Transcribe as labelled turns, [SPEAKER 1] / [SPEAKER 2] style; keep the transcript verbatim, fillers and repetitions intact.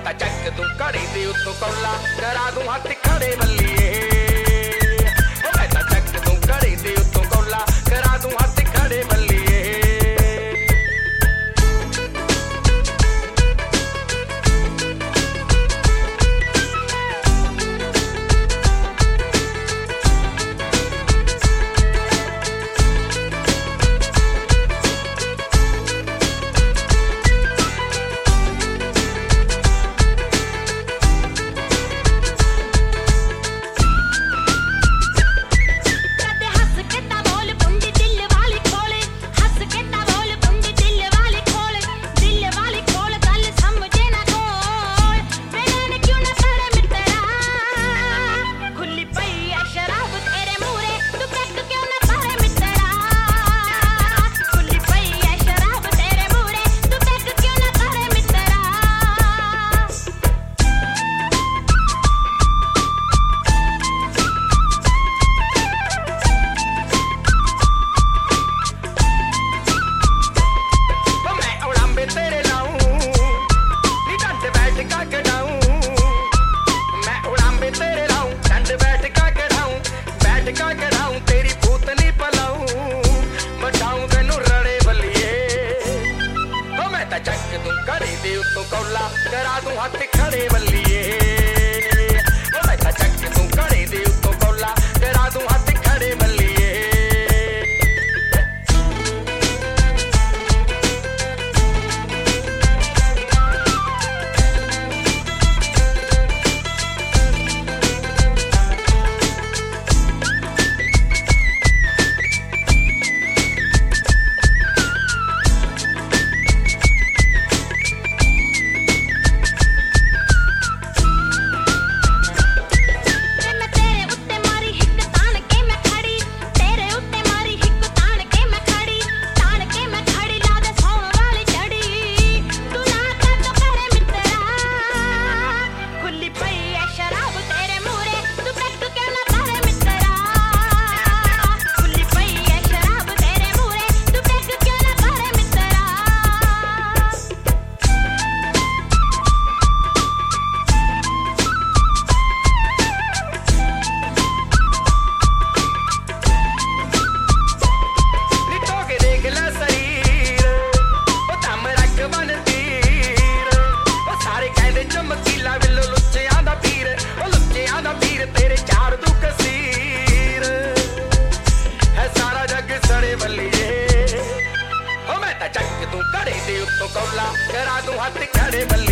[SPEAKER 1] ਤਾਂ ਚੱਕ ਦੂੰ ਘੜੀ ਦੇ ਉੱਤੋਂ ਕੌਲਾ ਕਰਾ ਦੂੰ ਹੱਥ ਖੜੇ ਬੱਲੀਏ ਉਹ ਮੈਂ ਤਾਂ ਚੱਕ ਦੂੰ ਘੜੀ ਦੇ ਉੱਤੋਂ ਕੌਲਾ ਕਰਾ ਦੂੰ ਹੱਥ ਖੜੇ ਬੱਲੀਏ ਚੱਕ ਦੂੰ ਘੜੇ ਦੇ ਉੱਤੋਂ ਕੌਲਾ ਕਰਾ ਦੂੰ ਹੱਥ ਖੜੇ ਬੱਲੀਏ ਉਹ ਮੈਂ ਤਾਂ ਚੱਕ ਦੂੰ ਘੜੇ ਦੇ ਉੱਤੋਂ ਕੌਲਾ ਕਰਾ ਦੂੰ ਹੱਥ ਖੜੇ ਬੱਲੀਏ ਚੱਕ ਦੂੰ ਘੜੇ ਦੇ ਉੱਤੋਂ ਕੌਲਾ ਕਰਾ ਦੂੰ ਹੱਥ ਖੜੇ ਬੱਲੀਏ